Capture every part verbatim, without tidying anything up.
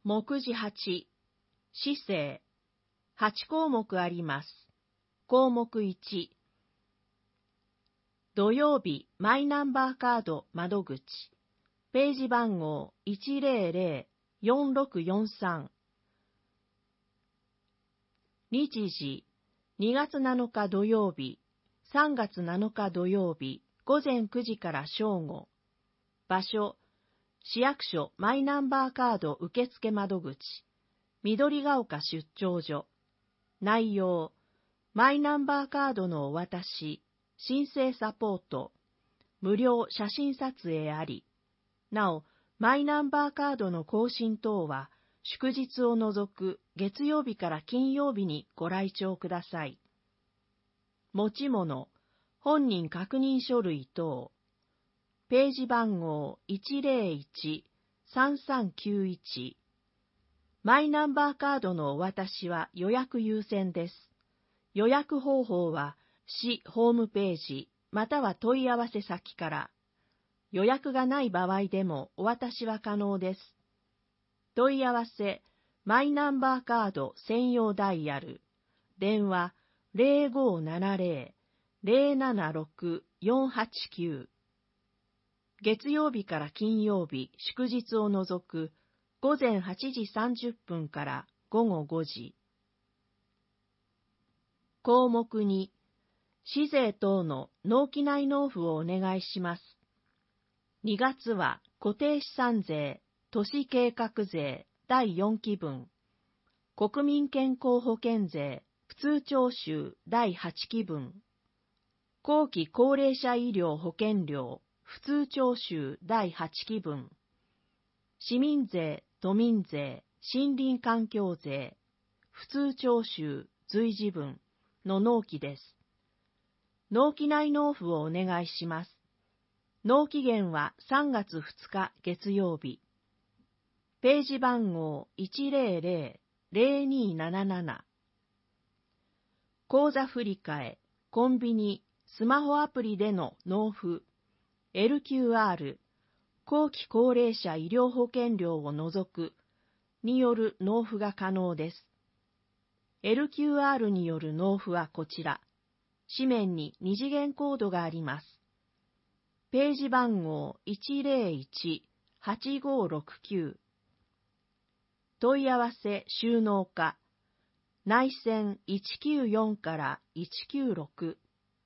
目次はち、市政。はち項目あります。項目いち、土曜日マイナンバーカード窓口。ページ番号 いちゼロゼロよんろくよんさん。日時、にがつなのか土曜日、さんがつなのか土曜日、ごぜんくじから正午。場所、市役所マイナンバーカード受付窓口、緑が丘出張所。内容、マイナンバーカードのお渡し、申請サポート、無料写真撮影あり。なお、マイナンバーカードの更新等は、祝日を除く月曜日から金曜日にご来庁ください。持ち物、本人確認書類等。ページ番号 いちゼロいちさんさんきゅういち。マイナンバーカードのお渡しは予約優先です。予約方法は市ホームページまたは問い合わせ先から。予約がない場合でもお渡しは可能です。問い合わせ、マイナンバーカード専用ダイヤル。電話ゼロごーななゼロ ゼロななろく よんはちきゅう。月曜日から金曜日、祝日を除くごぜんはちじさんじゅっぷんからごごごじ。項目に、市税等の納期内納付をお願いします。にがつは固定資産税、都市計画税だいよんきぶん、国民健康保険税、普通徴収だいはちきぶん、後期高齢者医療保険料、普通徴収だいはちきぶん、市民税、都民税、森林環境税、普通徴収随時分の納期です。納期内納付をお願いします。納期限はさんがつふつか月曜日。ページ番号 いちゼロゼロ ゼロにーなななな。口座振替、コンビニ、スマホアプリでの納付、エルキューアール、後期高齢者医療保険料を除くによる納付が可能です。エルキューアール による納付はこちら。紙面に二次元コードがあります。ページ番号 いちゼロいちはちごろくきゅう。問い合わせ収納課、内線いちきゅうよんからいちきゅうろく。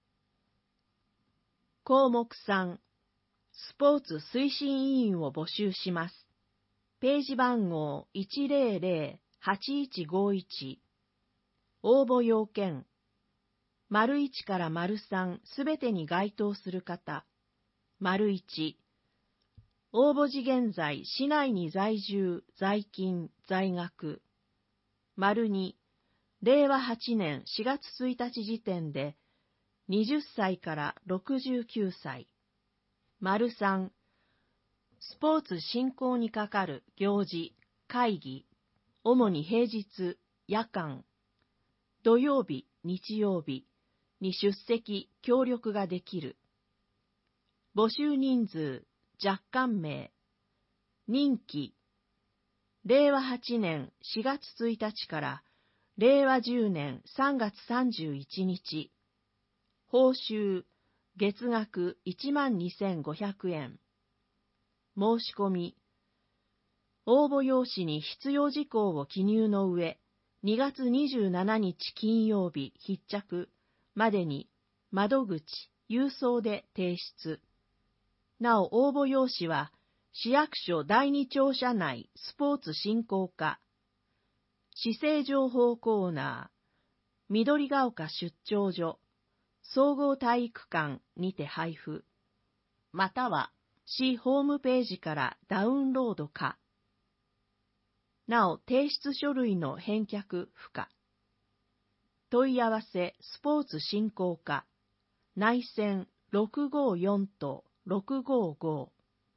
項目さん、スポーツ推進委員を募集します。ページ番号 いちゼロゼロはちいちごいち。応募要件、丸いちから丸さんすべてに該当する方。丸いち、応募時現在、市内に在住、在勤、在学。丸に、れいわはちねんしがつついたち時点で、はたちからろくじゅうきゅうさい。丸さん、スポーツ振興にかかる行事、会議、主に平日、夜間、土曜日、日曜日に出席、協力ができる。募集人数、若干名、任期、れいわはちねんしがつついたちかられいわじゅうねんさんがつさんじゅういちにち、報酬、月額いちまんにせんごひゃくえん。申し込み、応募用紙に必要事項を記入の上、にがつにじゅうしちにち金曜日必着までに窓口、郵送で提出。なお応募用紙は、市役所だいに庁舎内スポーツ振興課、市政情報コーナー、緑が丘出張所、総合体育館にて配布、または市ホームページからダウンロードか。なお提出書類の返却不可。問い合わせスポーツ振興課、内線ろくごよんとろくごご。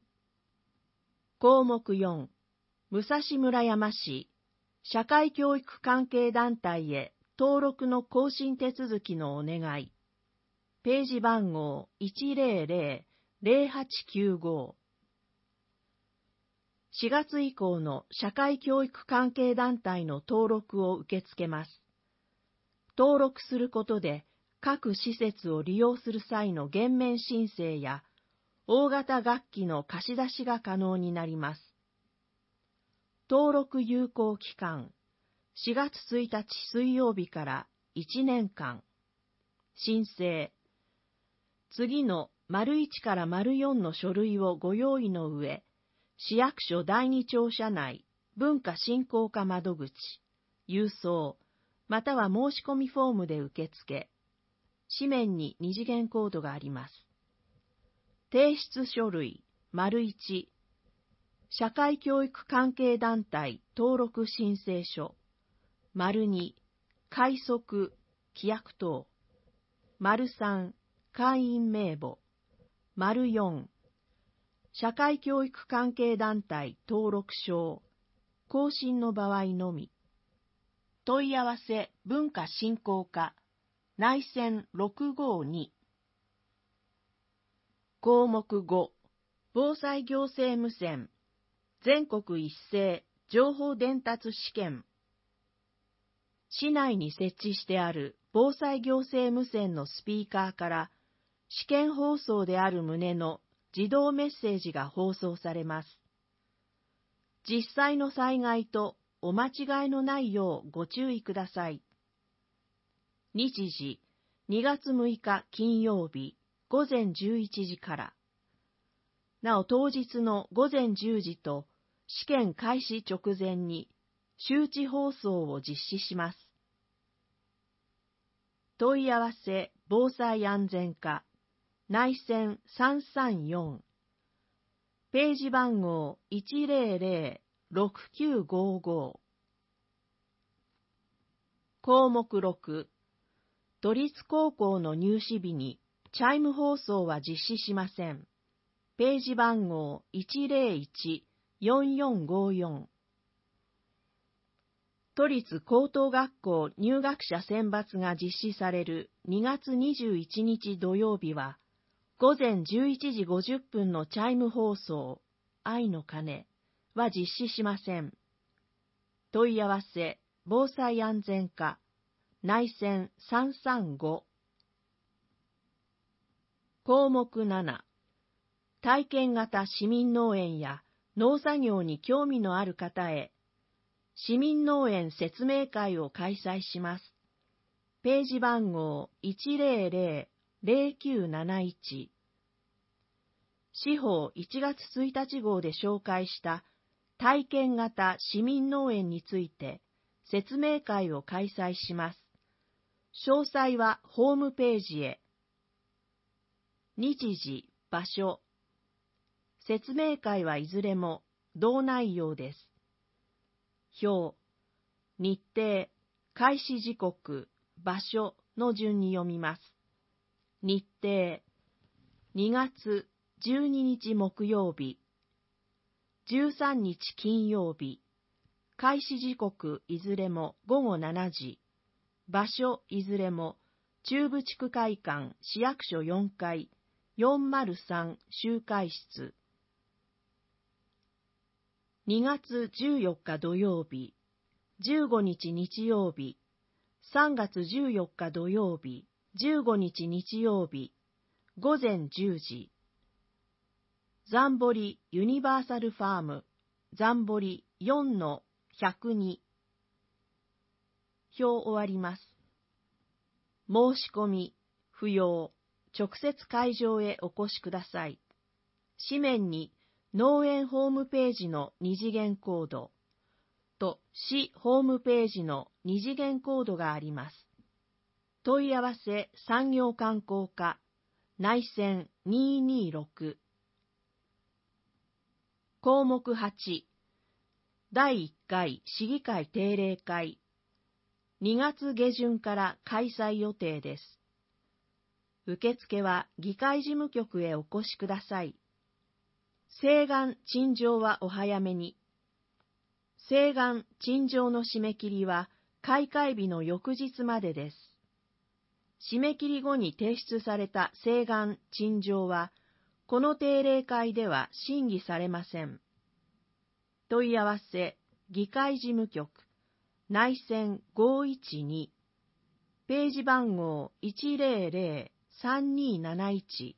項目よん、武蔵村山市、社会教育関係団体へ登録の更新手続きのお願い。ページ番号 いちゼロゼロ ゼロはちきゅうご。 しがつ以降の社会教育関係団体の登録を受け付けます。登録することで、各施設を利用する際の減免申請や、大型楽器の貸し出しが可能になります。登録有効期間、しがつついたち水曜日からいちねんかん。申請。次の丸いちから丸よんの書類をご用意の上、市役所第二庁舎内文化振興課窓口、郵送、または申し込みフォームで受付。紙面に二次元コードがあります。提出書類、丸いち、社会教育関係団体登録申請書、丸に、会則、規約等、丸さん、会員名簿、丸よん、社会教育関係団体登録証、更新の場合のみ。問い合わせ文化振興課、内線ろくごに。項目ご、防災行政無線、全国一斉情報伝達試験。市内に設置してある防災行政無線のスピーカーから試験放送である旨の自動メッセージが放送されます。実際の災害とお間違いのないようご注意ください。日時、にがつむいか金曜日、ごぜんじゅういちじから。なお当日のごぜんじゅうじと試験開始直前に周知放送を実施します。問い合わせ防災安全課、内線さんさんよん。ページ番号いちぜろぜろろくきゅうごご。項目ろく、都立高校の入試日にチャイム放送は実施しません。ページ番号いちぜろいちよんよんごよん。都立高等学校入学者選抜が実施されるにがつにじゅういちにち土曜日は、ごぜんじゅういちじごじゅっぷんのチャイム放送、愛の鐘は実施しません。問い合わせ、防災安全課、内線さんさんご。項目なな、体験型市民農園や農作業に興味のある方へ、市民農園説明会を開催します。ページ番号いちぜろぜろぜろきゅうなないち。しほういちがつついたち号で紹介した体験型市民農園について説明会を開催します。詳細はホームページへ。日時、場所。説明会はいずれも同内容です。表、日程、開始時刻、場所の順に読みます。日程、にがつじゅうににち木曜日、じゅうさんにち金曜日、開始時刻いずれもごごしちじ、場所いずれも中部地区会館市役所よんかいよんまるさん集会室。にがつじゅうよっか土曜日、じゅうごにち日曜日、さんがつじゅうよっか土曜日、じゅうごにち日曜日、ごぜんじゅうじ。ザンボリユニバーサルファーム、ザンボリ よんのひゃくに。表終わります。申し込み、不要、直接会場へお越しください。紙面に農園ホームページの二次元コードと市ホームページの二次元コードがあります。問い合わせ産業観光課、内線にーにーろく。項目はち、だいいっかい市議会定例会、にがつげじゅんから開催予定です。受付は議会事務局へお越しください。請願陳情はお早めに。請願陳情の締め切りは開会日の翌日までです。締め切り後に提出された請願陳情は、この定例会では審議されません。 問い合わせ、議会事務局、内線ごいちに、ページ番号 いちゼロゼロさんにーなないち。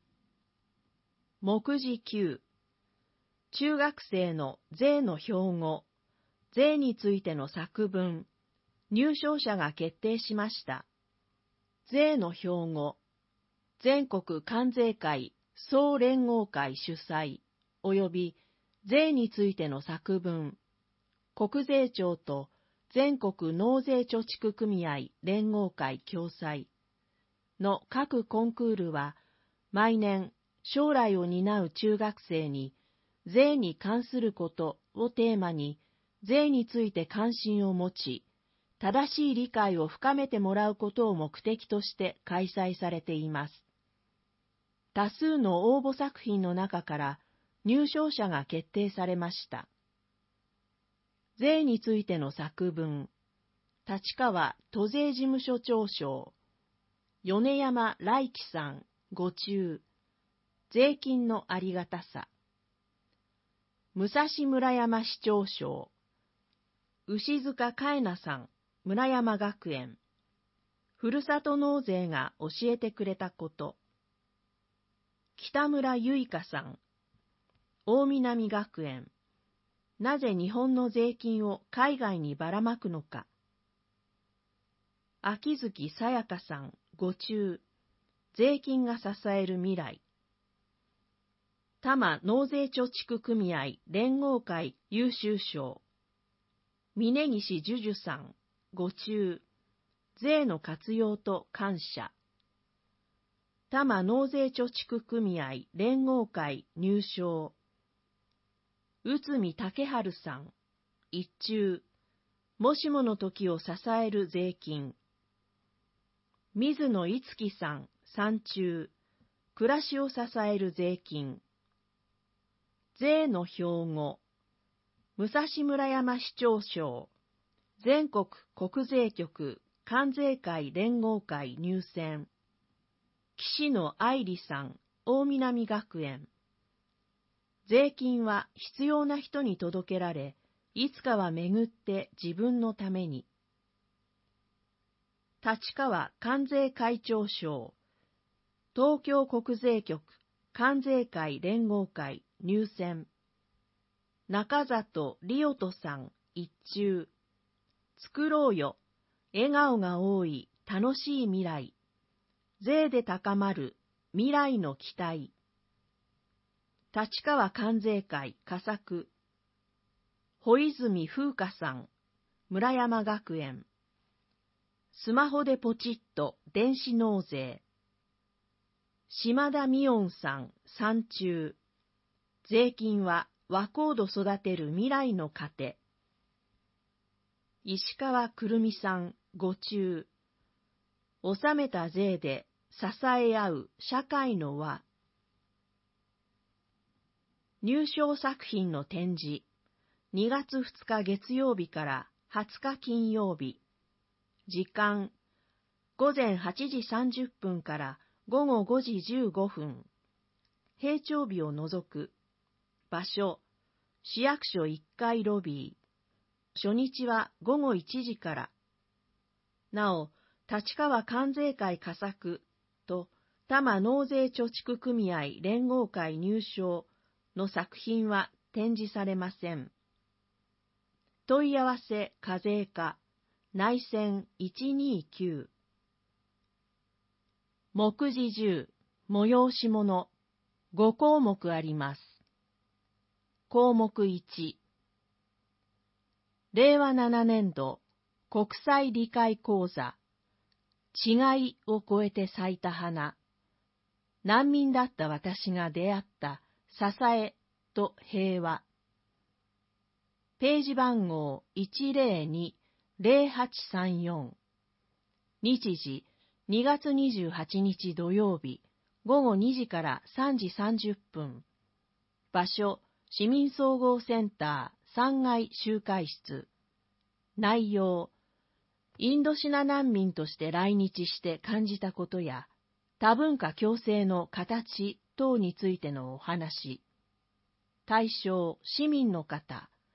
目次きゅう、中学生の税の標語、税についての作文、入賞者が決定しました。税の標語、全国関税会総連合会主催、及び税についての作文、国税庁と全国納税貯蓄組合連合会共催の各コンクールは、毎年将来を担う中学生に税に関することをテーマに、税について関心を持ち、正しい理解を深めてもらうことを目的として開催されています。多数の応募作品の中から入賞者が決定されました。税についての作文、立川都税事務所長賞、米山来喜さん、ご中、税金のありがたさ。武蔵村山市長賞、牛塚かえなさん、村山学園、ふるさと納税が教えてくれたこと。北村ゆいかさん、大南学園、なぜ日本の税金を海外にばらまくのか。秋月さやかさん、ご中、税金が支える未来。多摩納税貯蓄組合連合会優秀賞、峯岸樹樹さん、ご中、税の活用と感謝。多摩納税貯蓄組合連合会入賞、内海武春さん、一中、もしもの時を支える税金。水野いつきさん、三中、暮らしを支える税金。税の標語、武蔵村山市長賞、全国国税局関税会連合会入選。岸野愛理さん、大南学園。税金は必要な人に届けられ、いつかは巡って自分のために。立川関税会長賞、東京国税局関税会連合会入選。中里理音人さん、一中。作ろうよ、笑顔が多い楽しい未来。税で高まる未来の期待。立川関税会佳作。保泉風花さん、村山学園。スマホでポチッと電子納税。島田美音さん、三中。税金は若人育てる未来の糧。石川くるみさん、ご中。納めた税で支え合う社会の輪。入賞作品の展示、にがつふつか月曜日からはつか金曜日。時間、ごぜんはちじさんじゅっぷんからごごごじじゅうごふん。閉庁日を除く。場所、市役所いっかいロビー。初日はごごいちじから。なお、立川関税会佳作と多摩納税貯蓄組合連合会入賞の作品は展示されません。問い合わせ課税課、内線いちにきゅう。目次じゅう、催し物、ごこうもくあります。項目いち、れいわななねんど国際理解講座、違いを超えて咲いた花、難民だった私が出会った支えと平和。ページ番号 いちゼロにゼロはちさんよん。日時にがつにじゅうはちにち土曜日、ごごにじからさんじさんじゅっぷん。場所、市民総合センターさんがい集会室。内容、インドシナ難民として来日して感じたことや、多文化共生の形等についてのお話。対象、市民の方、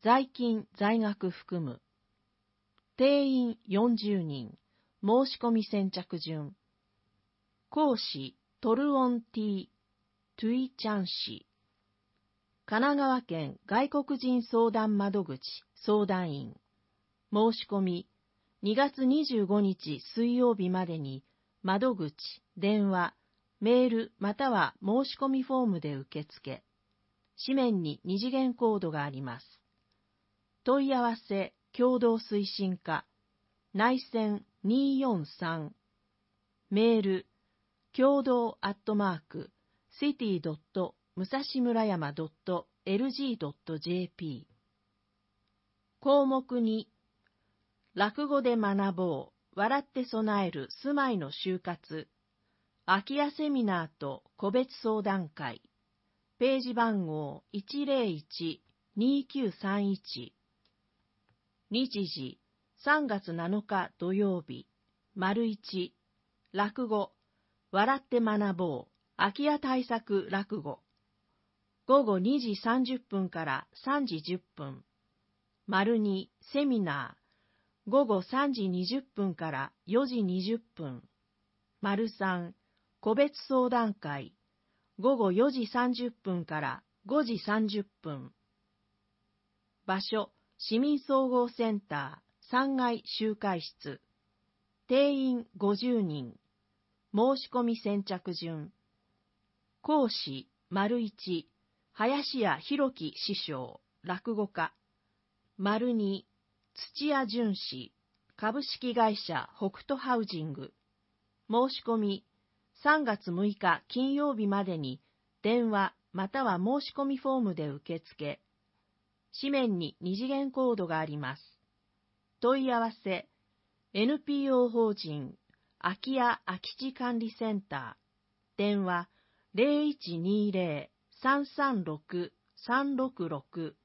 在勤在学含む。定員よんじゅうにん、申し込み先着順。講師トルオンティ・トゥイチャン氏。神奈川県外国人相談窓口相談員。申し込みにがつにじゅうごにち水曜日までに窓口、電話、メールまたは申し込みフォームで受け付け。紙面に二次元コードがあります。問い合わせ共同推進課内線にーよんさん。メール共同アットマークシティドット武蔵村山ドットエルジードットジェーピー。項目に落語で学ぼう笑って備える住まいの就活空き家セミナーと個別相談会ページ番号 いちゼロいち にーきゅうさんいち。日時さんがつなのか土曜日、丸一、落語、笑って学ぼう、空き家対策落語。午後にじさんじゅっぷんからさんじじゅっぷん。丸二、セミナー、午後さんじにじゅっぷんからよじにじゅっぷん。丸三、個別相談会、午後よじさんじゅっぷんからごじさんじゅっぷん。場所、市民総合センターさんがい集会室。定員ごじゅうにん。申し込み先着順。講師、丸一、林家弘樹師匠、落語家。丸二、土屋淳氏、株式会社北斗ハウジング。申し込み、さんがつむいか金曜日までに電話または申し込みフォームで受け付け。紙面に二次元コードがあります。問い合わせ エヌピーオー 法人空き家空き地管理センター電話 ゼロいちにゼロ さんさんろく さんろくろく。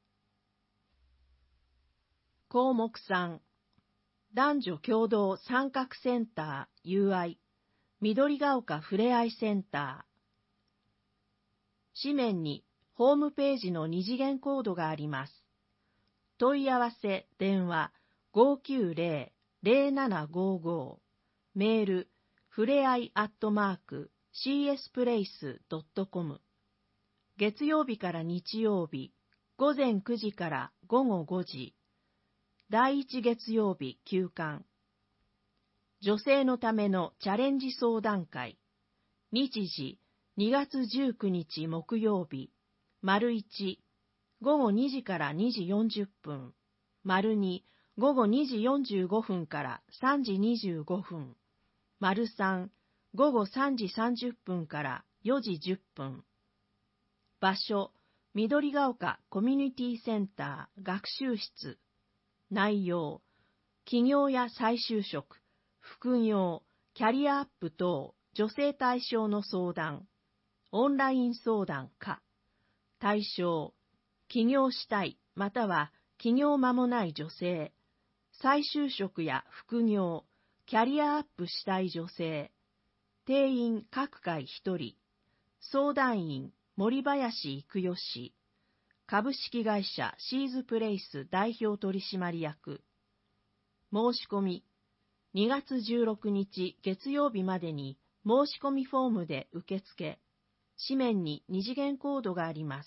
項目さん男女共同参画センター ユーアイ 緑が丘ふれあいセンター。紙面にホームページの二次元コードがあります。問い合わせ電話 ごーきゅうゼロ ゼロななごーごー。メールふれあいアットマーク シーエスプレイスドットコム。月曜日から日曜日午前くじから午後ごじ。第一月曜日休館。女性のためのチャレンジ相談会。日時にがつじゅうくにち木曜日、丸一、午後にじからにじよんじゅっぷん、丸二、午後にじよんじゅうごふんからさんじにじゅうごふん、丸三、午後さんじさんじゅっぷんからよじじゅっぷん。場所、緑が丘コミュニティセンター学習室。内容、起業や再就職、副業、キャリアアップ等、女性対象の相談。オンライン相談か。対象、起業したい、または起業間もない女性。再就職や副業、キャリアアップしたい女性。定員各回ひとり。相談員、森林育代氏。株式会社シーズプレイス代表取締役。申し込み、にがつじゅうろくにち月曜日までに申し込みフォームで受け付け。紙面に二次元コードがあります。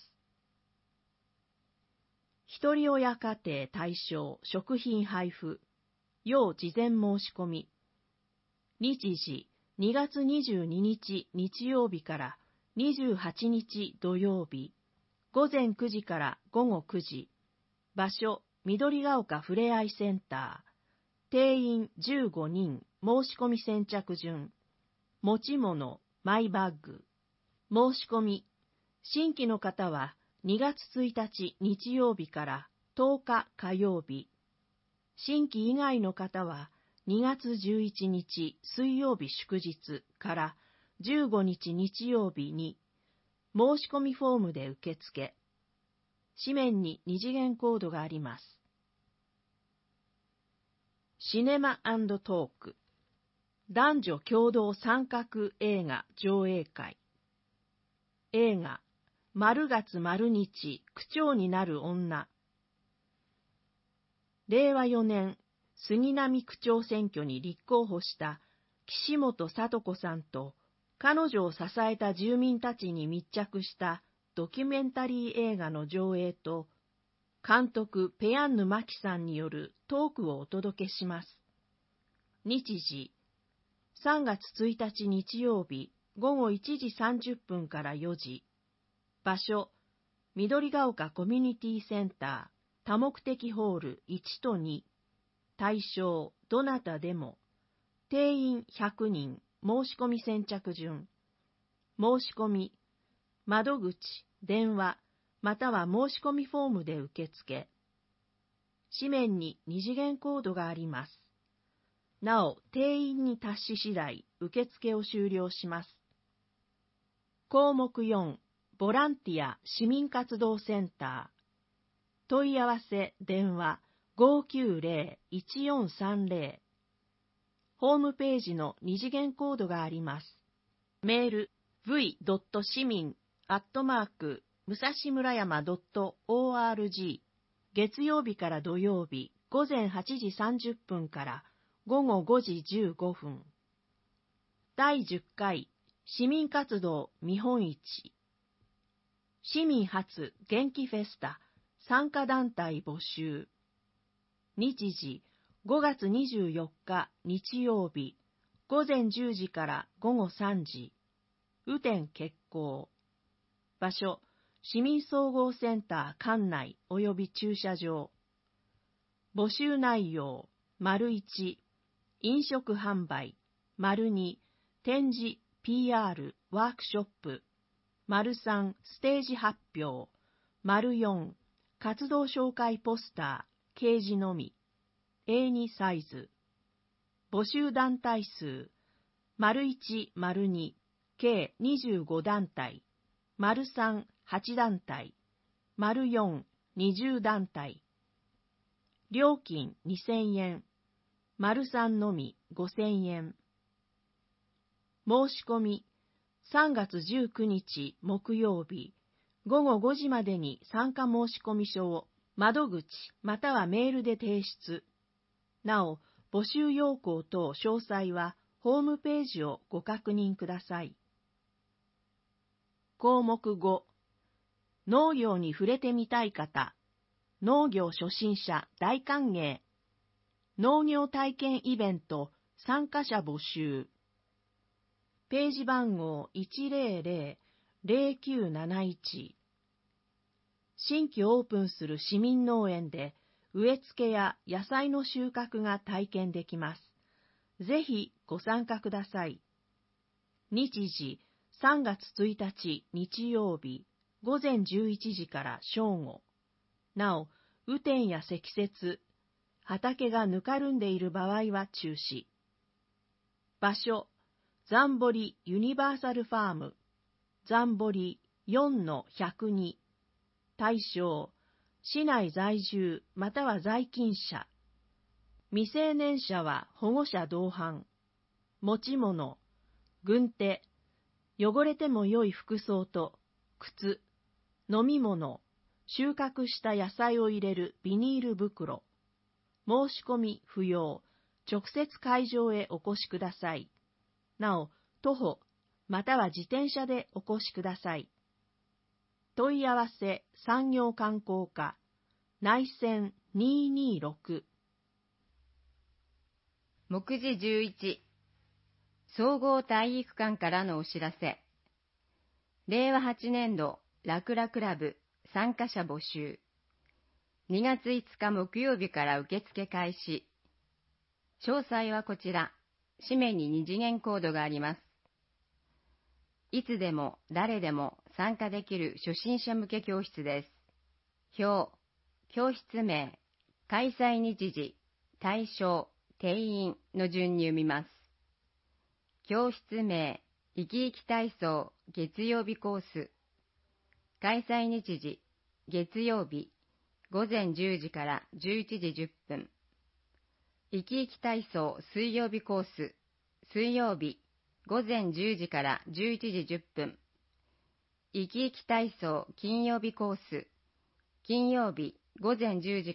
一人親家庭対象食品配布。要事前申し込み。日時にがつにじゅうににち日曜日からにじゅうはちにち土曜日。午前くじから午後くじ。場所、緑が丘ふれあいセンター。定員じゅうごにん、申し込み先着順。持ち物、マイバッグ。申し込み。新規の方はにがつついたち日曜日からとおか火曜日。新規以外の方はにがつじゅういちにち水曜日祝日からじゅうごにち日曜日に申し込みフォームで受け付け。紙面に二次元コードがあります。シネマ&トーク。男女共同参画映画上映会。映画、丸月丸日区長になる女。 れいわよねん杉並区長選挙に立候補した岸本聡子さんと、彼女を支えた住民たちに密着したドキュメンタリー映画の上映と、監督ペヤンヌ・マキさんによるトークをお届けします。日時、さんがつついたち日曜日、ごごいちじさんじゅっぷんからよじ。場所、緑が丘コミュニティセンター、多目的ホールいちとに。対象、どなたでも。定員ひゃくにん、申し込み先着順。申し込み、窓口、電話、または申し込みフォームで受付。紙面に二次元コードがあります。なお、定員に達し次第、受付を終了します。項目よん、ボランティア市民活動センター。問い合わせ、電話、ごーきゅうぜろ いちよんさんぜろ。ホームページの二次元コードがあります。メール、ブイ 市民 アットマーク 武蔵村山 .org。月曜日から土曜日、ごぜんはちじさんじゅっぷんからごごごじじゅうごふん。だいじゅっかい市民活動見本市。市民発元気フェスタ参加団体募集。日時、ごがつにじゅうよっか日曜日、ごぜんじゅうじからごごさんじ。雨天決行。場所、市民総合センター館内及び駐車場。募集内容、丸いち、飲食販売、丸に、展示、ピーアール、ワークショップ、丸さん、ステージ発表、丸よん、活動紹介ポスター、掲示のみ、エーに サイズ。募集団体数、丸いち、丸に、計にじゅうごだんたい、丸さん、はちだんたい、丸よん、にじゅうだんたい。料金にせんえん、丸さんのみごせんえん。申し込み、さんがつじゅうくにち木曜日、ごごごじまでに参加申込書を窓口またはメールで提出。なお、募集要項等詳細はホームページをご確認ください。項目ご、農業に触れてみたい方、農業初心者大歓迎。農業体験イベント参加者募集。ページ番号いちぜろぜろ ぜろきゅうなないち。新規オープンする市民農園で植え付けや野菜の収穫が体験できます。ぜひご参加ください。日時、さんがつついたち日曜日、ごぜんじゅういちじから正午。なお、雨天や積雪、畑がぬかるんでいる場合は中止。場所、ザンボリユニバーサルファーム、ザンボリ よんのひゃくに。対象、市内在住または在勤者。未成年者は保護者同伴。持ち物、軍手、汚れても良い服装と靴、飲み物、収穫した野菜を入れるビニール袋。申し込み不要。直接会場へお越しください。なお、徒歩、または自転車でお越しください。問い合わせ産業観光課、内線にーにーろく。 目次じゅういち、総合体育館からのお知らせ。れいわはちねんどラクラクラブ参加者募集。にがついつか木曜日から受付開始。詳細はこちら。紙面に二次元コードがあります。いつでも誰でも参加できる初心者向け教室です。表、教室名、開催日時、対象、定員の順に読みます。教室名、生き生き体操月曜日コース。開催日時、月曜日、ごぜんじゅうじからじゅういちじじゅっぷん。生き生き体操水曜日コース。水曜日、ごぜんじゅうじからじゅういちじじゅっぷん。生き生き体操金曜日コース。金曜日、ごぜんじゅうじから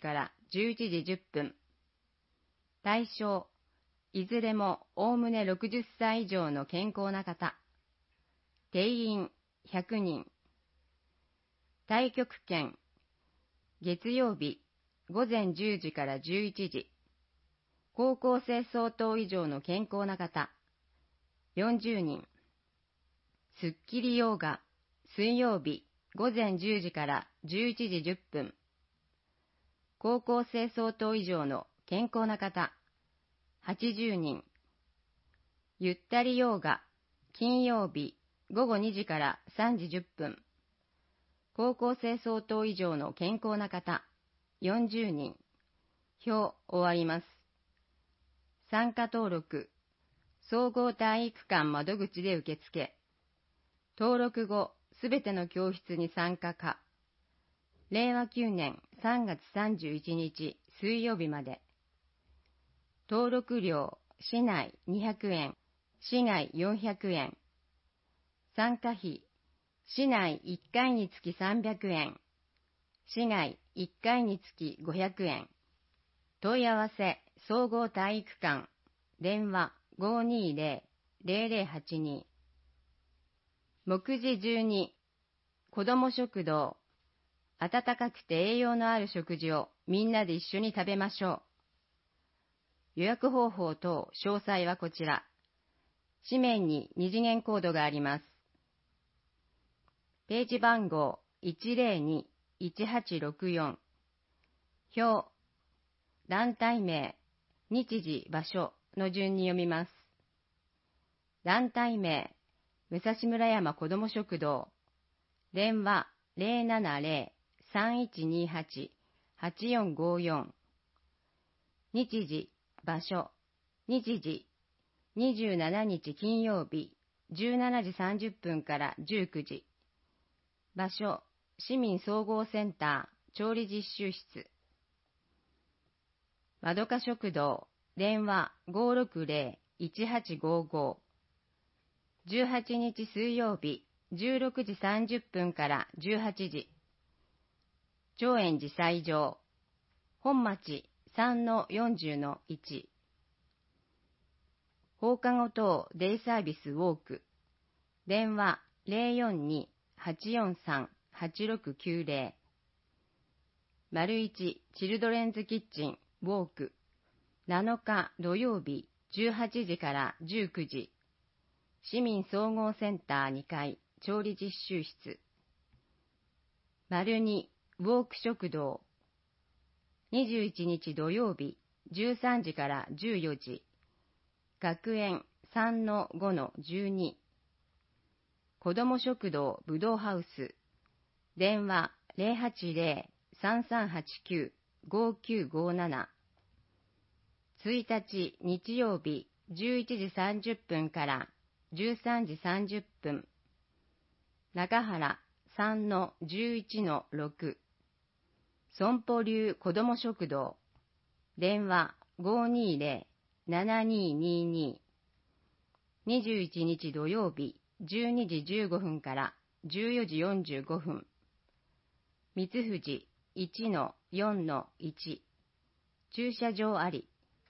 じゅういちじじゅっぷん。対象、いずれもおおむねろくじゅっさい以上の健康な方。定員ひゃくにん。太極拳、月曜日、ごぜんじゅうじからじゅういちじ。高校生相当以上の健康な方、よんじゅうにん。すっきりヨーガ、水曜日、ごぜんじゅうじからじゅういちじじゅっぷん。高校生相当以上の健康な方、はちじゅうにん。ゆったりヨーガ、金曜日、ごごにじからさんじじゅっぷん。高校生相当以上の健康な方、よんじゅうにん。表終わります。参加登録、総合体育館窓口で受付。登録後、すべての教室に参加可。れいわきゅうねんさんがつさんじゅういちにち水曜日まで。登録料、市内にひゃくえん、市外よんひゃくえん。参加費、市内いっかいにつきさんびゃくえん、市外いっかいにつきごひゃくえん。問い合わせ、総合体育館、電話 ごーにーぜろ ぜろぜろはちに。目次じゅうに、子ども食堂。温かくて栄養のある食事をみんなで一緒に食べましょう。予約方法等詳細はこちら。紙面に二次元コードがあります。ページ番号 いちぜろに いちはちろくよん。表、団体名、日時、場所の順に読みます。団体名、武蔵村山子ども食堂。電話 ぜろななぜろ さんいちにはち はちよんごよん。日時、場所、日時、にじゅうしちにち金曜日、じゅうしちじさんじゅっぷんからじゅうくじ。場所、市民総合センター、調理実習室。まどか食堂、電話 ごーろくぜろ いちはちごご。じゅうはちにち水曜日、じゅうろくじさんじゅっぷんからじゅうはちじ。長円寺斎場、本町 さんのよんじゅうのいち。放課後等デイサービスウォーク。電話 ぜろよんに はちよんさん はちろくきゅうぜろ。丸一チルドレンズキッチンウォーク。なのか土曜日じゅうはちじからじゅうくじ。市民総合センターにかい調理実習室。丸にウォーク食堂。にじゅういちにち土曜日じゅうさんじからじゅうよじ。学園 さんのごのじゅうに。子ども食堂ぶどうハウス。電話 ぜろはちぜろ さんさんはちきゅう ごきゅうごなな。いちにち日曜日じゅういちじさんじゅっぷんからじゅうさんじさんじゅっぷん。中原 さんのじゅういちのろく。損保流子ども食堂。電話 ごーにーぜろ ななにーにーにー。にじゅういちにち土曜日じゅうにじじゅうごふんからじゅうよじよんじゅうごふん。三藤 いちのよんのいち。駐車場あり。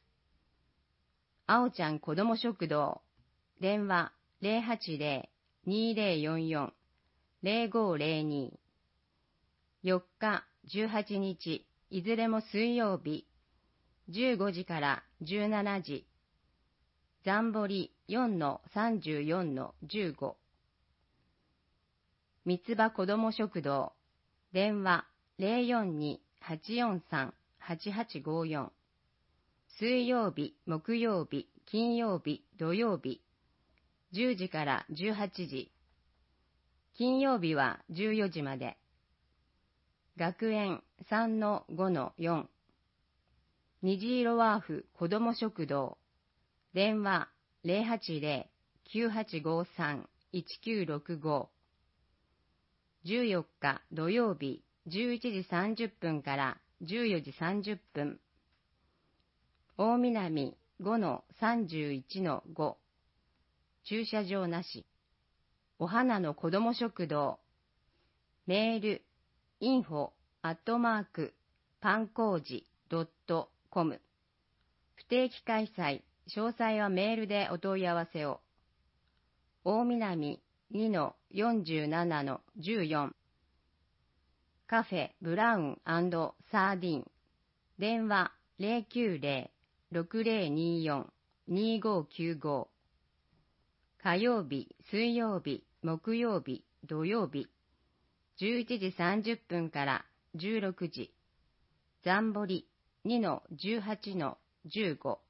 あおちゃん子ども食堂。電話 ぜろはちぜろ にーぜろよんよん ぜろごぜろに。よっかじゅうはちにちいずれも水曜日じゅうごじからじゅうしちじ。ざんぼり よんのさんじゅうよんのじゅうご。三つ葉子ども食堂。電話 ぜろよんに はちよんさん はちはちごよん。水曜日、木曜日、金曜日、土曜日。じゅうじからじゅうはちじ。金曜日はじゅうよじまで。学園 さんのごのよん。虹色ワーフ子ども食堂。電話 ぜろはちぜろ きゅうはちごさん いちきゅうろくご。じゅうよっか土曜日じゅういちじさんじゅっぷんからじゅうよじさんじゅっぷん。大南 ごのさんじゅういちのご。駐車場なし。お花の子ども食堂。メール、インフォ、アットマーク、パン工事ドットコム。不定期開催、詳細はメールでお問い合わせを。大南 にのよんじゅうななのじゅうよん。カフェブラウン&サーディン。電話 ゼロきゅうゼロ ろくゼロによん にごきゅうご。火曜日、水曜日、木曜日、土曜日。じゅういちじさんじゅっぷんからじゅうろくじ。ザンボリ にのじゅうはちのじゅうご。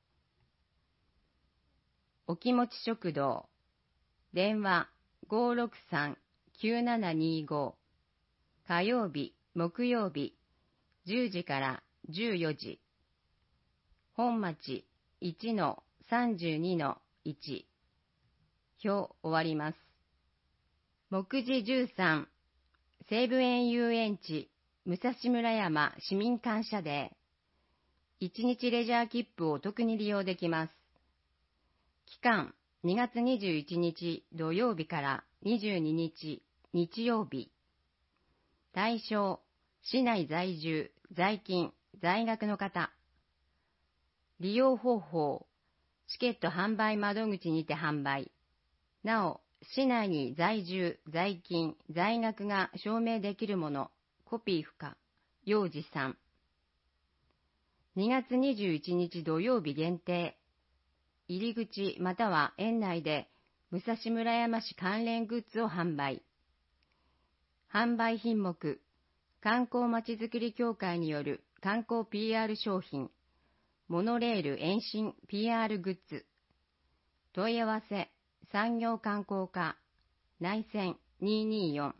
おきもち食堂。電話 ごーろくさん きゅうななにご。火曜日、木曜日、じゅうじからじゅうよじ。本町 いちのさんじゅうにのいち。表終わります。目次じゅうさん。西武園遊園地武蔵村山市民感謝デー。いちにちレジャー切符をお得に利用できます。期間にがつにじゅういちにち土曜日からにじゅうににち日曜日。対象、市内在住、在勤、在学の方。利用方法、チケット販売窓口にて販売。なお、市内に在住、在勤、在学が証明できるもの、コピー不可、要持参。にがつにじゅういちにち土曜日限定。入り口または園内で武蔵村山市関連グッズを販売。販売品目、観光まちづくり協会による観光 ピーアール 商品、モノレール延伸 ピーアール グッズ。問い合わせ、産業観光課、内線にーにーよん。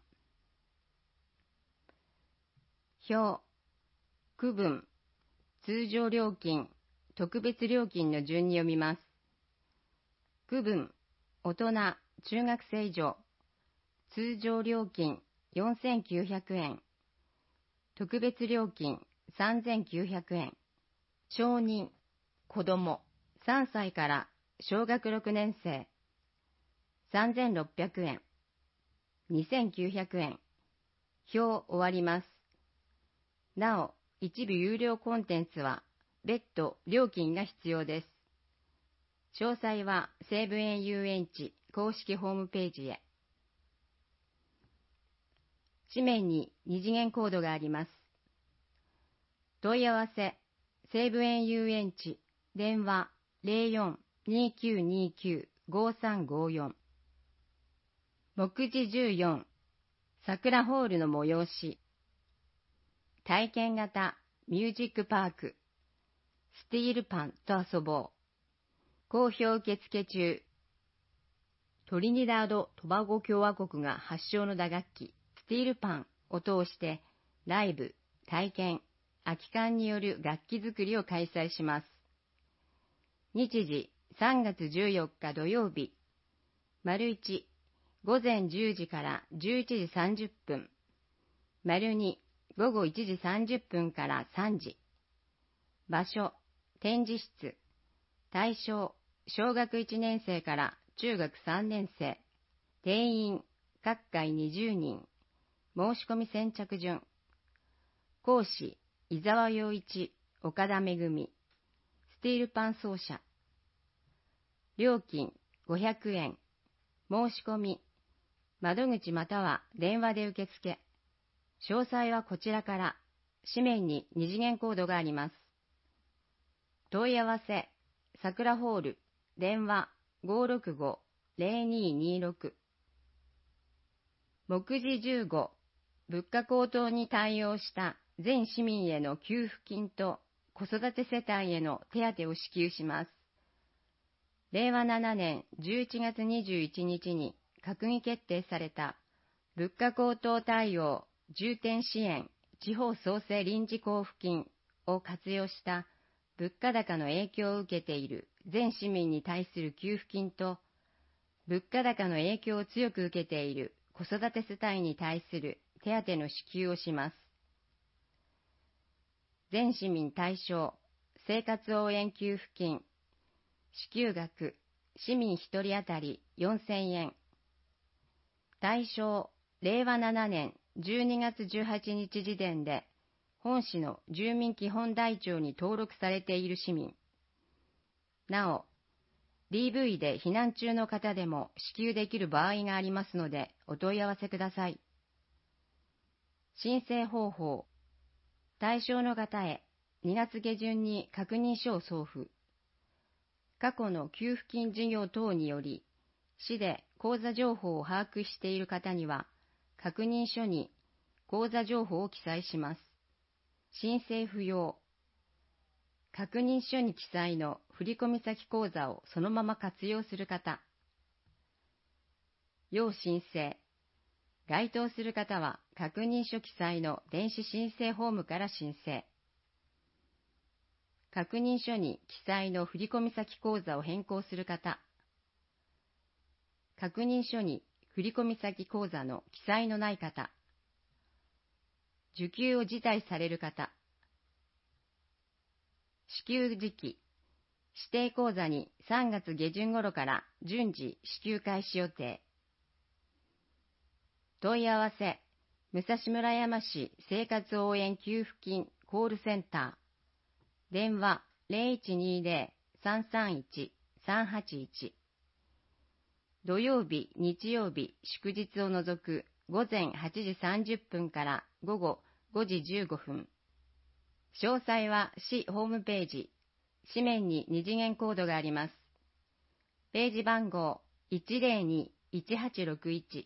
表、区分、通常料金、特別料金の順に読みます。区分、大人、中学生以上、通常料金よんせんきゅうひゃくえん、特別料金さんぜんきゅうひゃくえん、少人、子供、さんさいから小学ろくねん生、さんぜんろっぴゃくえん、にせんきゅうひゃくえん、表終わります。なお、一部有料コンテンツは別途料金が必要です。詳細は西武園遊園地公式ホームページへ。紙面に二次元コードがあります。問い合わせ、西武園遊園地、電話 ゼロよん にきゅうにきゅう ごさんごよん。目次じゅうよん、桜ホールの催し。体験型ミュージックパーク、スティールパンと遊ぼう。好評受付中。トリニダード・トバゴ共和国が発祥の打楽器、スティールパンを通してライブ、体験、空き缶による楽器作りを開催します。日時さんがつじゅうよっか土曜日。丸いち、ごぜんじゅうじからじゅういちじさんじゅっぷん。丸に、ごごいちじさんじゅっぷんからさんじ。場所、展示室。対象、小学いちねん生から中学さんねん生。定員、各回にじゅうにん。申し込み先着順。講師、伊沢洋一、岡田めぐみ。スティールパン奏者。料金、ごひゃくえん。申し込み。窓口または電話で受付。詳細はこちらから。紙面に二次元コードがあります。問い合わせ、桜ホール、電話 ごーろくご ゼロにーにーろく。目次じゅうご、物価高騰に対応した全市民への給付金と子育て世帯への手当を支給します。れいわななねんじゅういちがつにじゅういちにちに閣議決定された物価高騰対応重点支援地方創生臨時交付金を活用した物価高の影響を受けている全市民に対する給付金と、物価高の影響を強く受けている子育て世帯に対する手当の支給をします。全市民対象生活応援給付金、支給額市民ひとり当たりよんせんえん。対象れいわななねんじゅうにがつじゅうはちにち時点で本市の住民基本台帳に登録されている市民。なお、ディーブイ で避難中の方でも支給できる場合がありますので、お問い合わせください。申請方法。対象の方へにがつ下旬に確認書を送付。過去の給付金事業等により、市で口座情報を把握している方には、確認書に口座情報を記載します。申請不要。確認書に記載の振込先口座をそのまま活用する方。要申請。該当する方は確認書記載の電子申請フォームから申請。確認書に記載の振込先口座を変更する方。確認書に振込先口座の記載のない方。受給を辞退される方。支給時期。指定口座にさんがつ下旬頃から順次支給開始予定。問い合わせ。武蔵村山市生活応援給付金コールセンター。電話 ゼロいちにゼロ さんさんいち さんはちいち。土曜日、日曜日、祝日を除く午前はちじさんじゅっぷんから午後ごじじゅうごふん。詳細は市ホームページ。紙面に二次元コードがあります。ページ番号 いちゼロに いちはちろくいち。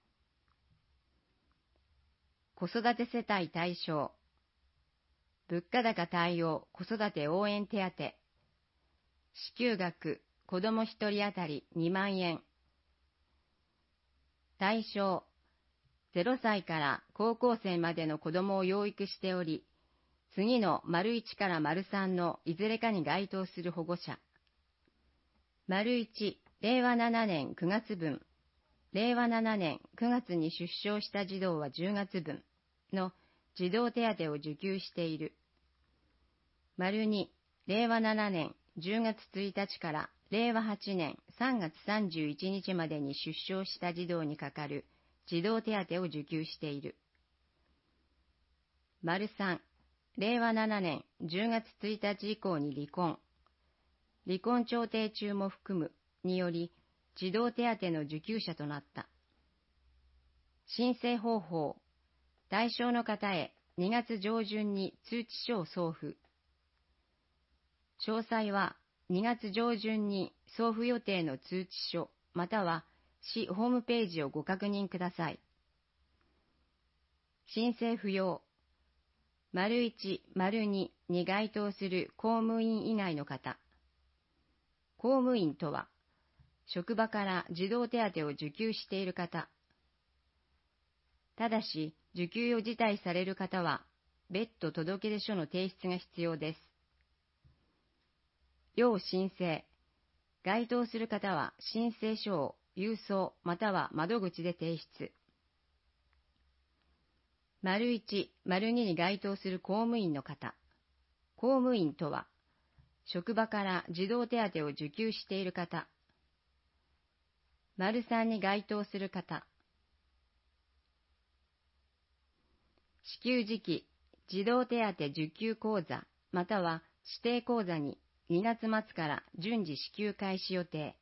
子育て世帯対象。物価高対応子育て応援手当。支給額、子どもひとり当たりにまんえん。対象。ゼロさいから高校生までの子どもを養育しており、次の丸いちから丸さんのいずれかに該当する保護者。丸いち、れいわななねんくがつぶん、れいわななねんくがつに出生した児童はじゅうがつぶんの児童手当を受給している。丸に、れいわななねんじゅうがつついたちかられいわはちねんさんがつさんじゅういちにちまでに出生した児童にかかる児童手当を受給している。丸さん、れいわななねんじゅうがつついたち以降に離婚、離婚調停中も含むにより児童手当の受給者となった。申請方法。対象の方へにがつ上旬に通知書を送付。詳細はにがつ上旬に送付予定の通知書または市ホームページをご確認ください。申請不要。丸いち、丸にに該当する公務員以外の方。公務員とは、職場から児童手当を受給している方。ただし、受給を辞退される方は、別途届出書の提出が必要です。要申請。該当する方は申請書を郵送または窓口で提出。丸いち、丸にに該当する公務員の方。公務員とは、職場から児童手当を受給している方。丸さんに該当する方。支給時期、児童手当受給口座または指定口座ににがつまつから順次支給開始予定。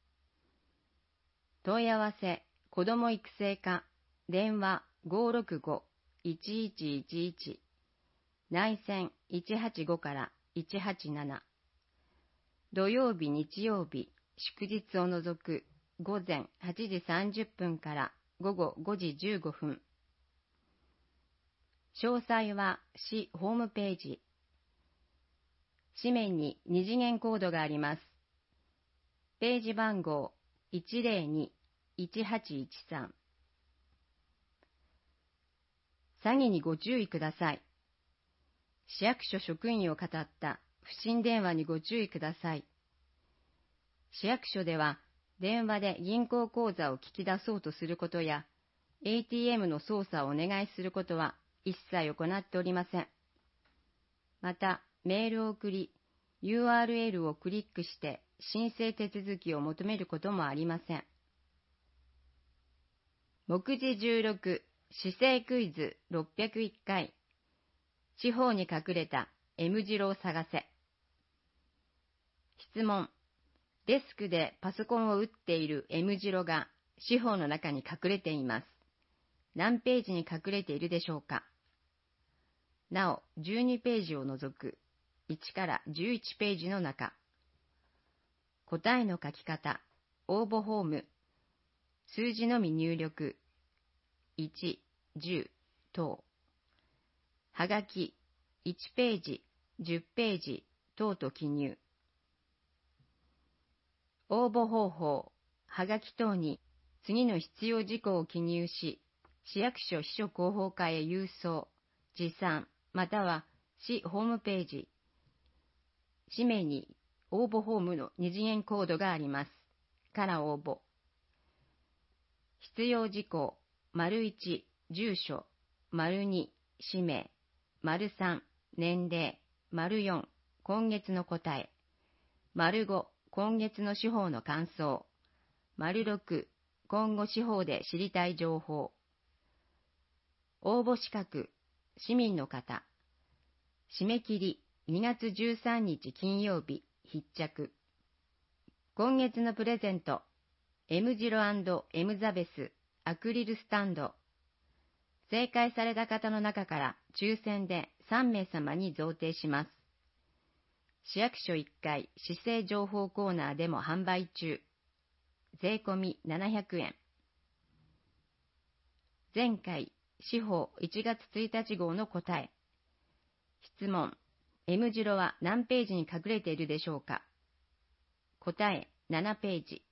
問い合わせ、子ども育成課、電話 ごろくご いちいちいちいち、内線いちはちごからいちはちなな。土曜日、日曜日、祝日を除く午前はちじさんじゅっぷんから午後ごじじゅうごふん。詳細は市ホームページ。紙面に二次元コードがあります。ページ番号 いちゼロに いちはちいちさん。詐欺にご注意ください。市役所職員を語った不審電話にご注意ください。市役所では電話で銀行口座を聞き出そうとすることや エーティーエム の操作をお願いすることは一切行っておりません。また、メールを送り、ユーアールエル をクリックして申請手続きを求めることもありません。目次じゅうろく、市政クイズろっぴゃくいっかい。 地方に隠れた M 字路を探せ。質問。デスクでパソコンを打っている M 字路が四方の中に隠れています。何ページに隠れているでしょうか。なお、じゅうにページを除くいちからじゅういちページの中。答えの書き方、応募フォーム、数字のみ入力、いち、じゅう等。はがき、いちページ、じゅっページ等と記入。応募方法、はがき等に次の必要事項を記入し、市役所秘書広報課へ郵送、持参、または市ホームページ。氏名に応募フォームの二次元コードがあります。から応募。必要事項、丸いち、住所、丸に、氏名、丸さん、年齢、丸よん、今月の答え、丸ご、今月の司法の感想、丸ろく、今後司法で知りたい情報。応募資格、市民の方。締め切り、にがつじゅうさんにち金曜日、必着。今月のプレゼント、M 字路&エム ザベスアクリルスタンド。正解された方の中から抽選でさんめいさまに贈呈します。市役所いっかい市政情報コーナーでも販売中。税込みななひゃくえん。前回、司法いちがつついたち号の答え。質問。M 字路は何ページに隠れているでしょうか。答え、ななページ。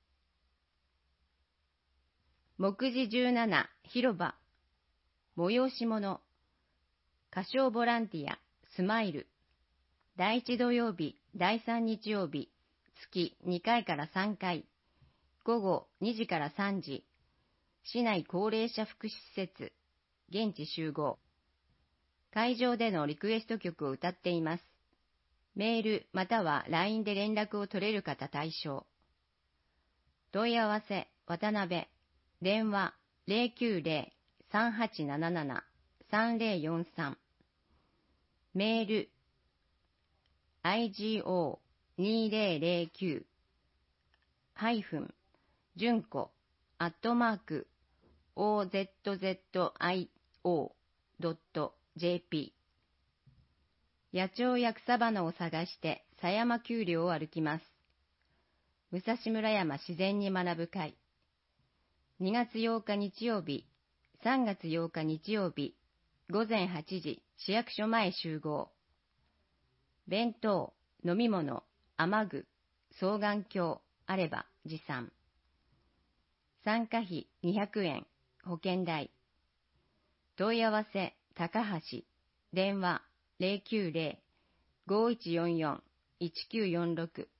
目次じゅうなな、広場。催し物。歌唱ボランティア、スマイル。だいいち土曜日、だいさん日曜日、月にかいからさんかい。午後にじからさんじ。市内高齢者福祉施設。現地集合。会場でのリクエスト曲を歌っています。メールまたは ライン で連絡を取れる方対象。問い合わせ、渡辺。電話 ゼロきゅうゼロ さんはちなななな さんゼロよんさん。メール アイジーオーにせんきゅう ハイフン、純子、アットマーク、オーゼットゼットアイオードットジェーピー。野鳥や草花を探して狭山丘陵を歩きます。武蔵村山自然に学ぶ会。にがつようか日曜日、さんがつようか日曜日、ごぜんはちじ、市役所前集合。弁当、飲み物、雨具、双眼鏡あれば持参。参加費にひゃくえん、保険代。問い合わせ、高橋。電話ゼロきゅうゼロ ごいちよんよん いちきゅうよんろく。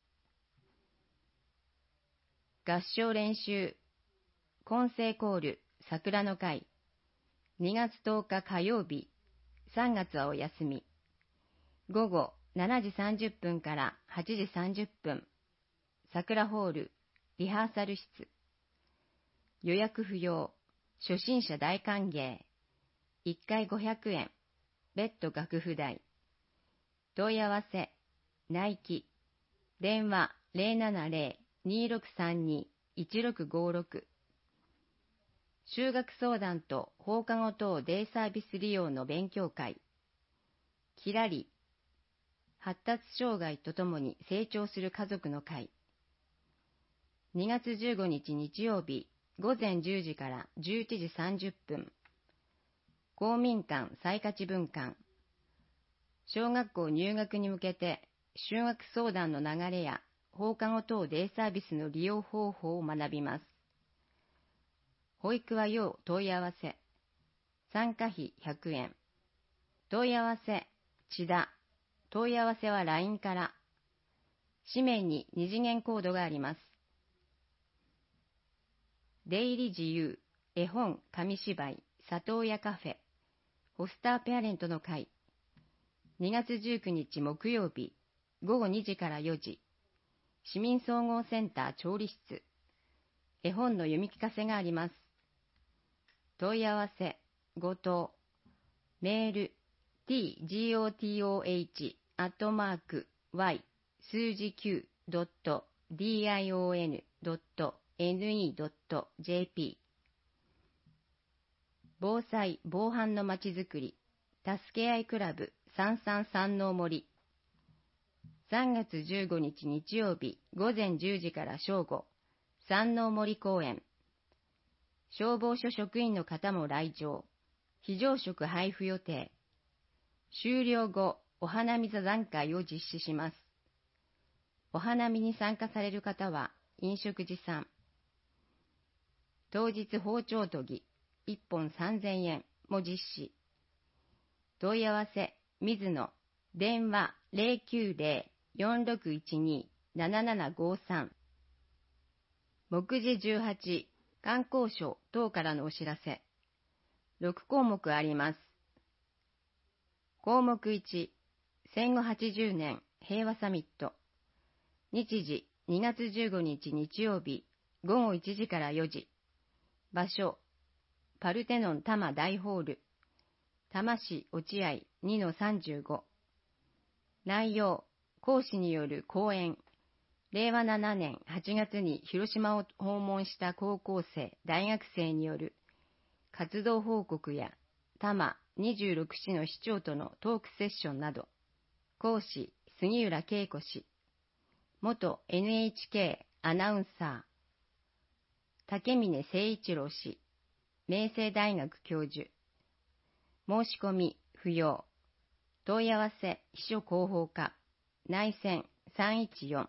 合唱練習。混声コール、桜の会。にがつとおか火曜日、さんがつはお休み。午後しちじさんじゅっぷんからはちじさんじゅっぷん。桜ホール、リハーサル室。予約不要、初心者大歓迎。いっかいごひゃくえん、別途楽譜代。問い合わせ、ナイキ。電話ゼロななゼロ にろくさんに いちろくごろく。就学相談と放課後等デイサービス利用の勉強会。きらり。発達障害とともに成長する家族の会。にがつじゅうごにち日曜日、ごぜんじゅうじからじゅういちじさんじゅっぷん。公民館再価値分館。小学校入学に向けて就学相談の流れや放課後等デイサービスの利用方法を学びます。保育は要問い合わせ。参加費ひゃくえん。問い合わせ、千田。問い合わせは ライン から。氏名に二次元コードがあります。出入り自由、絵本、紙芝居、里親カフェ、ホスターペアレントの会。にがつじゅうくにち木曜日、ごごにじからよじ。市民総合センター調理室。絵本の読み聞かせがあります。問い合わせ、後藤。メール、 tgotoh アットマーク y 数字 きゅう ドット ディーアイオーエヌ ドット エヌイー ドット ジェーピー 防災・防犯のまちづくり助け合いクラブさんさんさんの森さんがつじゅうごにち日曜日午前じゅうじから正午山王森公園消防署職員の方も来場非常食配布予定終了後お花見座談会を実施しますお花見に参加される方は飲食持参当日包丁研ぎいっぽんさんぜんえんも実施問い合わせ水野電話 ゼロきゅうゼロ よんろくいちに ななななごさん目次じゅうはち観光省等からのお知らせろくこうもくあります項目いち戦後はちじゅうねん平和サミット日時にがつじゅうごにち日曜日ごごいちじからよじ場所パルテノン多摩大ホール多摩市落合 にのさんじゅうご 内容講師による講演れいわななねんはちがつに広島を訪問した高校生大学生による活動報告や多摩にじゅうろくしの市長とのトークセッションなど講師杉浦恵子氏元 エヌエイチケー アナウンサー竹峰誠一郎氏明星大学教授申し込み不要問い合わせ秘書広報課内線さんいちよん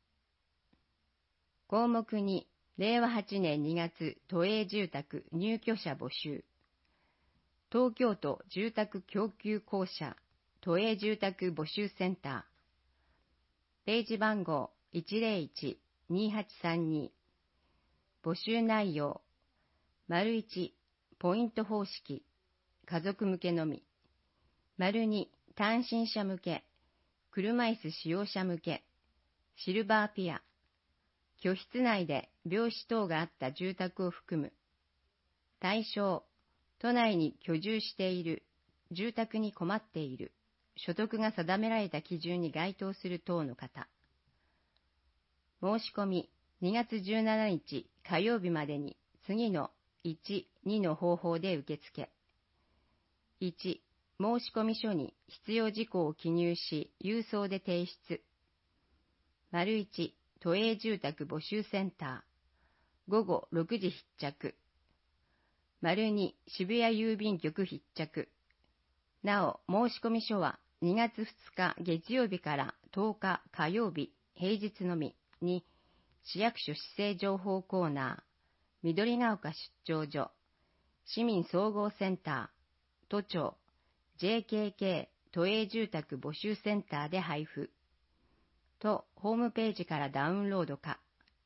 項目にれいわはちねんにがつ都営住宅入居者募集東京都住宅供給公社都営住宅募集センターページ番号 いちゼロいち にはちさんに 募集内容 いち ポイント方式家族向けのみ に 単身者向け車椅子使用者向けシルバーピア居室内で病死等があった住宅を含む対象都内に居住している住宅に困っている所得が定められた基準に該当する等の方申し込みにがつじゅうしちにち火曜日までに次のいち、にの方法で受付いち申込書に必要事項を記入し郵送で提出 いち都営住宅募集センターごごろくじ必着 に 渋谷郵便局必着なお申込書はにがつふつか月曜日からとおか火曜日平日のみに市役所市政情報コーナー緑が丘出張所市民総合センター都庁 ジェーケーケー 都営住宅募集センターで配布とホームページからダウンロードか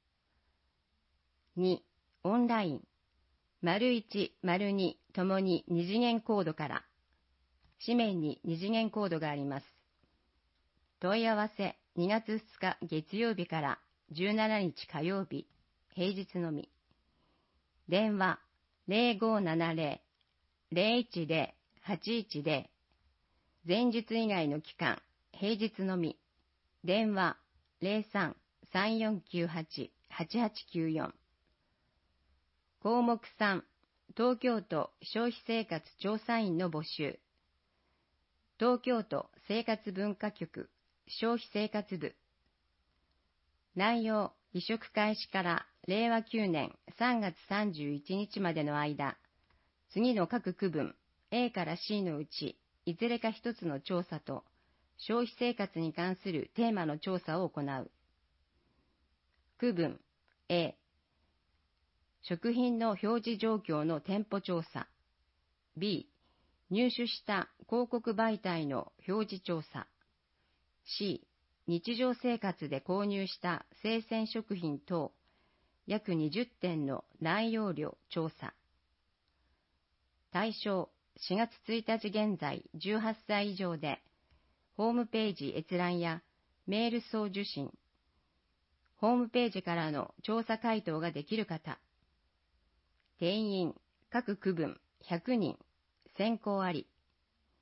にオンライン いち、にともに二次元コードから紙面に二次元コードがあります問い合わせにがつふつか月曜日からじゅうしちにち火曜日平日のみ電話 ゼロごーななゼロ ゼロいちゼロ はちいちゼロ 前日以外の期間平日のみ電話 ゼロさん さんよんきゅうはち はちはちきゅうよん 項目さん東京都消費生活調査員の募集東京都生活文化局消費生活部内容移植開始かられいわきゅうねんさんがつさんじゅういちにちまでの間次の各区分 A から C のうちいずれか一つの調査と消費生活に関するテーマの調査を行う区分 A 食品の表示状況の店舗調査 B 入手した広告媒体の表示調査 C 日常生活で購入した生鮮食品等約にじゅってんの内容量調査対象しがつついたち現在じゅうはっさい以上でホームページ閲覧やメール送受信ホームページからの調査回答ができる方定員各区分ひゃくにん選考あり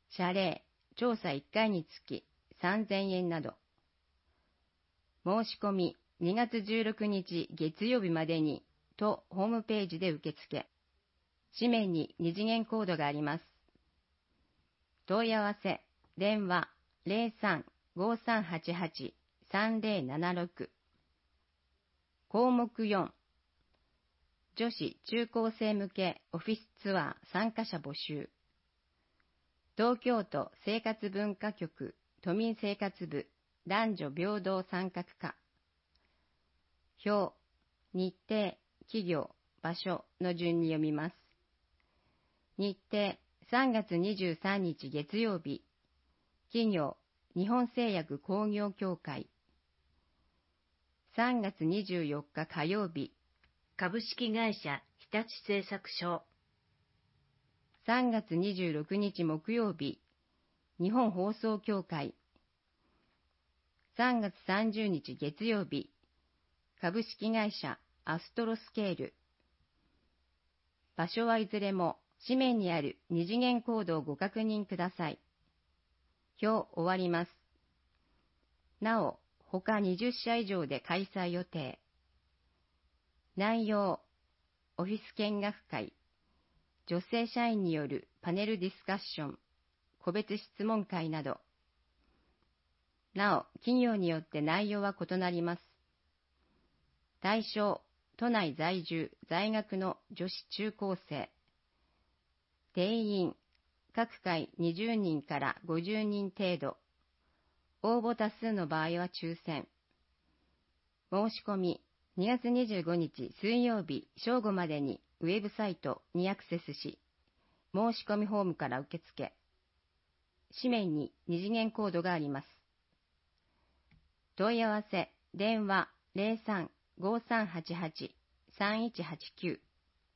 謝礼、調査いっかいにつきさんぜんえんなど。申し込みにがつじゅうろくにち月曜日までにとホームページで受付。紙面に二次元コードがあります。問い合わせ、電話 ゼロさん ごさんはちはち さんぜろななろく。項目よん、女子中高生向けオフィスツアー参加者募集。東京都生活文化局都民生活部男女平等参画課。表、日程、企業、場所の順に読みます。日程、さんがつにじゅうさんにち月曜日。企業、日本製薬工業協会。さんがつにじゅうよっか火曜日。 株式会社日立製作所。 さんがつにじゅうろくにち木曜日。日本放送協会。さんがつさんじゅうにち月曜日。株式会社アストロスケール。場所はいずれも紙面にある二次元コードをご確認ください。表終わります。なお、他にじゅっしゃ以上で開催予定。内容、オフィス見学会、女性社員によるパネルディスカッション、個別質問会など。なお、企業によって内容は異なります。対象、都内在住、在学の女子中高生。定員、各回にじゅうにんからごじゅうにん程度。応募多数の場合は抽選。申し込み、にがつにじゅうごにち水曜日正午までにウェブサイトにアクセスし、申し込みフォームから受付。紙面に二次元コードがあります。問い合わせ、電話 ゼロさん ごさんはちはち さんいちはちきゅう。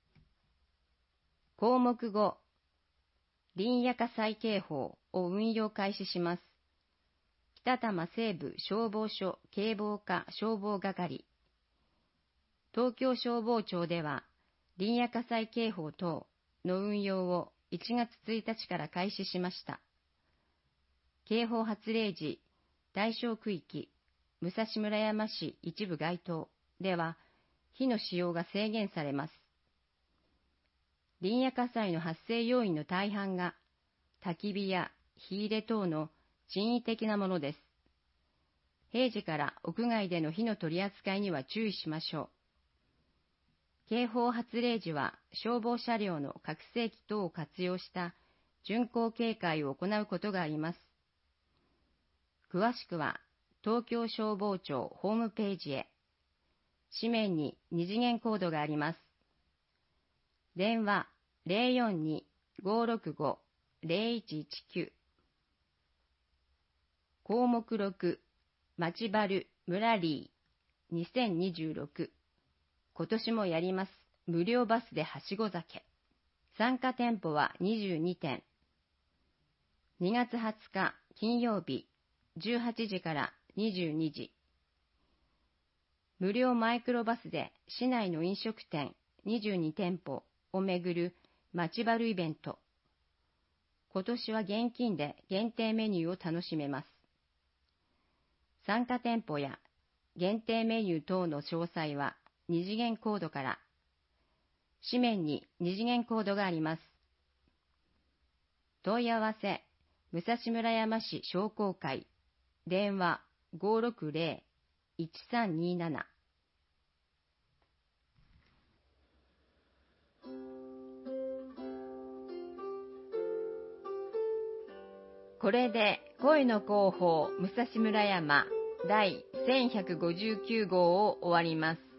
項目ご、林野火災警報を運用開始します。北多摩西部消防署警防課消防係。東京消防庁では、林野火災警報等の運用をいちがつついたちから開始しました。警報発令時、対象区域、武蔵村山市一部該当では、火の使用が制限されます。林野火災の発生要因の大半が、焚き火や火入れ等の人為的なものです。平時から屋外での火の取り扱いには注意しましょう。警報発令時は消防車両の拡声器等を活用した巡航警戒を行うことがあります。詳しくは東京消防庁ホームページへ。紙面に二次元コードがあります。電話 ゼロよんに ごろくご ゼロいちいちきゅう。項目ろく、町バルムラリーにせんにじゅうろく。今年もやります。無料バスではしご酒。参加店舗はにじゅうにてん。にがつはつか金曜日じゅうはちじからにじゅうにじ。無料マイクロバスで市内の飲食店にじゅうにてんぽを巡る町バルイベント。今年は現金で限定メニューを楽しめます。参加店舗や限定メニュー等の詳細は二次元コードから。紙面に二次元コードがあります。問い合わせ、武蔵村山市商工会、電話 ごろくゼロ いちさんになな。これで声の広報武蔵村山第せんひゃくごじゅうきゅうごうを終わります。